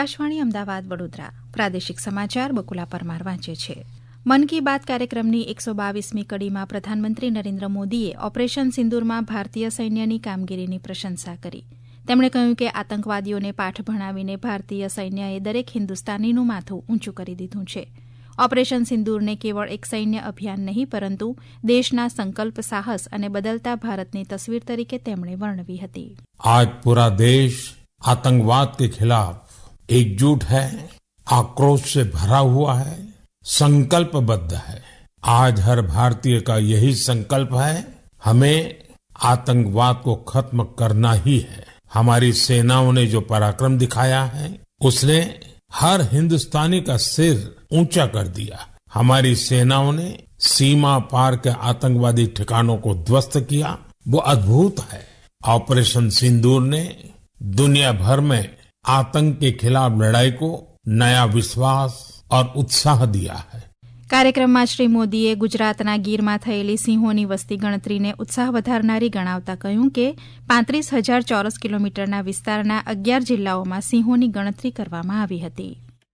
આકાશવાણી અમદાવાદ વડોદરા પ્રાદેશિક સમાચાર બકુલા પરમાર વાંચે છે. મન કી બાત કાર્યક્રમની 122મી કડીમાં પ્રધાનમંત્રી નરેન્દ્ર મોદીએ ઓપરેશન સિંદૂરમાં ભારતીય સૈન્યની કામગીરીની પ્રશંસા કરી. તેમણે કહ્યું કે આતંકવાદીઓને પાઠ ભણાવીને ભારતીય સૈન્યએ દરેક હિન્દુસ્તાનીનું માથું ઊંચું કરી દીધું છે. ઓપરેશન સિંદૂરને કેવળ એક સૈન્ય અભિયાન નહીં પરંતુ દેશના સંકલ્પ સાહસ અને બદલતા ભારતની તસવીર તરીકે તેમણે વર્ણવી હતી. आज पूरा देश आतंकवाद के खिलाफ एकजुट है, आक्रोश से भरा हुआ है, संकल्पबद्ध है. आज हर भारतीय का यही संकल्प है, हमें आतंकवाद को खत्म करना ही है. हमारी सेनाओं ने जो पराक्रम दिखाया है उसने हर हिंदुस्तानी का सिर ऊंचा कर दिया. हमारी सेनाओं ने सीमा पार के आतंकवादी ठिकानों को ध्वस्त किया, वो अद्भुत है. ऑपरेशन सिंदूर ने दुनिया भर में आतंक के खिलाफ लड़ाई को नया विश्वास और उत्साह दिया है. કાર્યક્રમમાં શ્રી મોદીએ ગુજરાતના ગીરમાં થયેલી સિંહોની વસ્તી ગણતરીને ઉત્સાહ વધારનારી ગણાવતા કહ્યું કે 35,000 ચોરસ કિલોમીટરના વિસ્તારના 11 જિલ્લાઓમાં સિંહોની ગણતરી કરવામાં આવી હતી.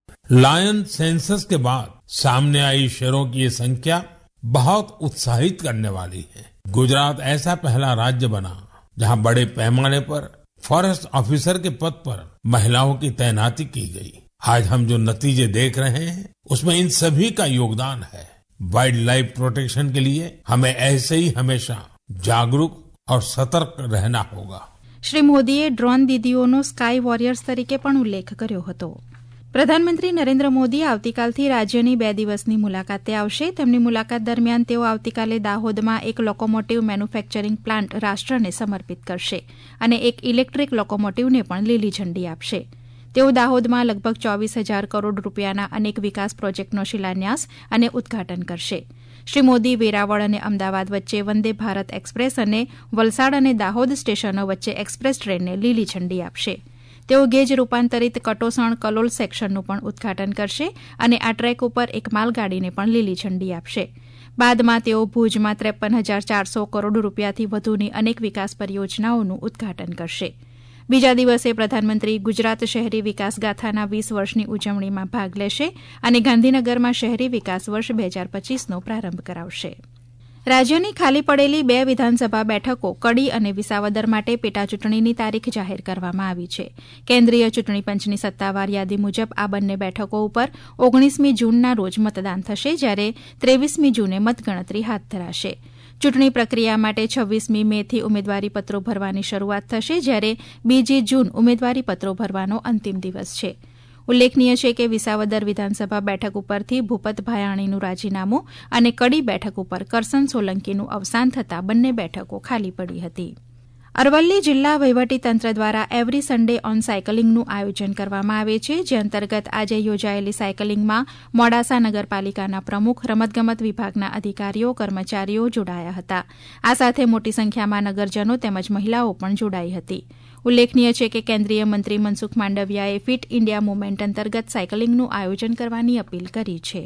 लायन सेंसस के बाद सामने आई शेरों की ये संख्या बहुत उत्साहित करने वाली है. गुजरात ऐसा पहला राज्य बना जहां बड़े पैमाने पर फॉरेस्ट ऑफिसर के पद पर महिलाओं की तैनाती की गई. आज हम जो नतीजे देख रहे हैं उसमें इन सभी का योगदान है. वाइल्ड लाइफ प्रोटेक्शन के लिए हमें ऐसे ही हमेशा जागरूक और सतर्क रहना होगा. શ્રી મોદીએ ડ્રોન દીદીઓનો સ્કાય વોરિયર્સ તરીકે પણ ઉલ્લેખ કર્યો હતો. પ્રધાનમંત્રી નરેન્દ્ર મોદી આવતીકાલથી રાજ્યની 2 દિવસની મુલાકાતે આવશે. તેમની મુલાકાત દરમિયાન તેઓ આવતીકાલે દાહોદમાં એક લોકોમોટિવ મેન્યુફેક્ચરિંગ પ્લાન્ટ રાષ્ટ્રને સમર્પિત કરશે અને એક ઇલેક્ટ્રિક લોકોમોટિવને પણ લીલી ઝંડી આપશે. તેઓ દાહોદમાં લગભગ 24,000 કરોડ રૂપિયાના અનેક વિકાસ પ્રોજેક્ટનો શિલાન્યાસ અને ઉદઘાટન કરશે. શ્રી મોદી વેરાવળ અને અમદાવાદ વચ્ચે વંદે ભારત એક્સપ્રેસ અને વલસાડ અને દાહોદ સ્ટેશનો વચ્ચે એક્સપ્રેસ ટ્રેનને લીલી ઝંડી આપશે. તેઓ ગેજ રૂપાંતરિત કટોસણ કલોલ સેક્શનનું પણ ઉદઘાટન કરશે અને આ ટ્રેક ઉપર એક માલગાડીને પણ લીલી ઝંડી આપશે. બાદમાં તેઓ ભુજમાં 53,400 કરોડ રૂપિયાથી વધુની અનેક વિકાસ પરિયોજનાઓનું ઉદઘાટન કરશે. બીજા દિવસે પ્રધાનમંત્રી ગુજરાત શહેરી વિકાસ ગાથાના 20 વર્ષની ઉજવણીમાં ભાગ લેશે અને ગાંધીનગરમાં શહેરી વિકાસ વર્ષ 2025નો પ્રારંભ કરાવશે. રાજ્યની ખાલી પડેલી 2 વિધાનસભા બેઠકો કડી અને વિસાવદર માટે પેટાચૂંટણીની તારીખ જાહેર કરવામાં આવી છે. કેન્દ્રીય ચૂંટણી પંચની સત્તાવાર યાદી મુજબ આ બંને બેઠકો ઉપર 19મી જૂનના રોજ મતદાન થશે, જ્યારે 23મી જૂને મતગણતરી હાથ ધરાશે. ચૂંટણી પ્રક્રિયા માટે 26મી મેથી ઉમેદવારીપત્રો ભરવાની શરૂઆત થશે, જ્યારે 2 જૂન ઉમેદવારીપત્રો ભરવાનો અંતિમ દિવસ છે. ઉલ્લેખનીય છે કે વિસાવદર વિધાનસભા બેઠક ઉપરથી ભૂપત ભાયાણીનું રાજીનામું અને કડી બેઠક ઉપર કરસન સોલંકીનું અવસાન થતાં બંને બેઠકો ખાલી પડી હતી. અરવલ્લી જિલ્લા વહીવટીતંત્ર દ્વારા એવરી સન્ડે ઓન સાયકલિંગનું આયોજન કરવામાં આવે છે, જે અંતર્ગત આજે યોજાયેલી સાયકલિંગમાં મોડાસા નગરપાલિકાના પ્રમુખ, રમતગમત વિભાગના અધિકારીઓ, કર્મચારીઓ જોડાયા હતા. આ સાથે મોટી સંખ્યામાં નગરજનો તેમજ મહિલાઓ પણ જોડાઈ હતી. ઉલ્લેખનીય છે કે કેન્દ્રીય મંત્રી મનસુખ માંડવિયાએ ફિટ ઇન્ડિયા મુવમેન્ટ અંતર્ગત સાયકલિંગનું આયોજન કરવાની અપીલ કરી છે.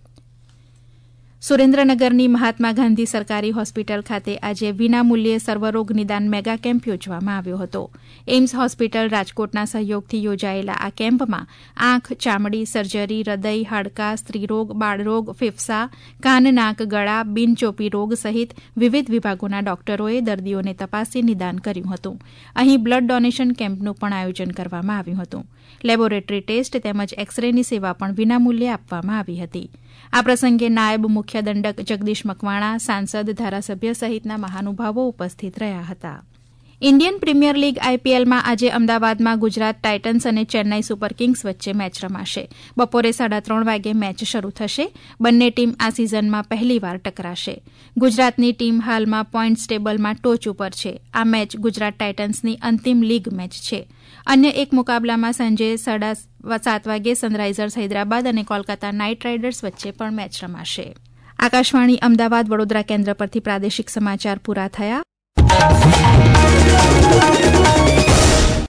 સુરેન્દ્રનગરની મહાત્મા ગાંધી સરકારી હોસ્પિટલ ખાતે આજે વિનામૂલ્યે સર્વરોગ નિદાન મેગા કેમ્પ યોજવામાં આવ્યો હતો. એઇમ્સ હોસ્પિટલ રાજકોટના સહયોગથી યોજાયેલા આ કેમ્પમાં આંખ, ચામડી, સર્જરી, હૃદય, હાડકાં, સ્ત્રીરોગ, બાળરોગ, ફેફસા, કાન, નાક, ગળા, બિનચોપી રોગ સહિત વિવિધ વિભાગોના ડોક્ટરોએ દર્દીઓને તપાસી નિદાન કર્યું હતું. અહીં બ્લડ ડોનેશન કેમ્પનું પણ આયોજન કરવામાં આવ્યું હતું. લેબોરેટરી ટેસ્ટ તેમજ એક્સરેની સેવા પણ વિનામૂલ્યે આપવામાં આવી હતી. આ પ્રસંગે નાયબ મુખ્ય દંડક જગદીશ મકવાણા, સાંસદ, ધારાસભ્ય સહિતના મહાનુભાવો ઉપસ્થિત રહ્યા હતા. ઇન્ડિયન પ્રીમિયર લીગ આઈપીએલમાં આજે અમદાવાદમાં ગુજરાત ટાઇટન્સ અને ચેન્નાઈ સુપર કિંગ્સ વચ્ચે મેચ રમાશે. બપોરે 3:30 વાગે મેચ શરૂ થશે. બંને ટીમ આ સિઝનમાં પહેલીવાર ટકરાશે. ગુજરાતની ટીમ હાલમાં પોઇન્ટ્સ ટેબલમાં ટોચ ઉપર છે. આ મેચ ગુજરાત ટાઇટન્સની અંતિમ લીગ મેચ છે. અન્ય એક મુકાબલામાં સાંજે 7:30 વાગે સનરાઇઝર્સ હૈદરાબાદ અને કોલકાતા નાઇટ રાઇડર્સ વચ્ચે પણ મેચ રમાશે. આકાશવાણી અમદાવાદ વડોદરા કેન્દ્ર પરથી પ્રાદેશિક સમાચાર પૂરા થયા.